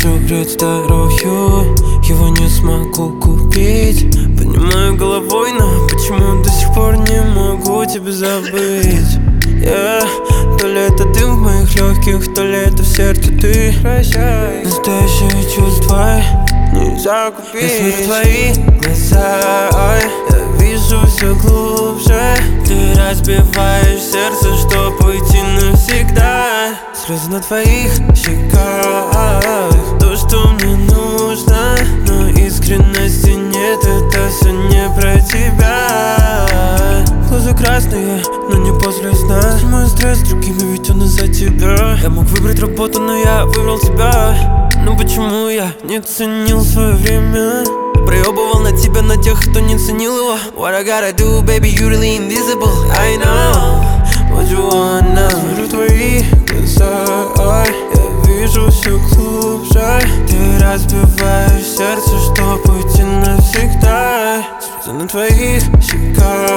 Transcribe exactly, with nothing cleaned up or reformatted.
душу греет здоровью, его не смогу купить. Понимаю головой, но почему до сих пор не могу тебя забыть? Yeah. То ли это ты в моих легких, то ли это в сердце ты. Прощай. Настоящие чувства нельзя купить. Я смотрю в твои глаза, ой, я вижу все глубже. Ты разбиваешь сердце, чтоб уйти навсегда. Слезы на твоих щеках, то, что мне нужно, но искренности нет, это все не про тебя. Глаза красные, но не после сна. Мой стресс другими, ведь он из-за тебя. Я мог выбрать работу, но я выбрал тебя. Но почему я не ценил свое время? Проебывал на тебя, на тех, кто не ценил его. What I gotta do, baby, you really invisible. I know what you want now. Смотрю в твои глаза, я вижу все глубже. Ты разбиваешь сердце, чтоб уйти навсегда. Слезы на твоих щеках,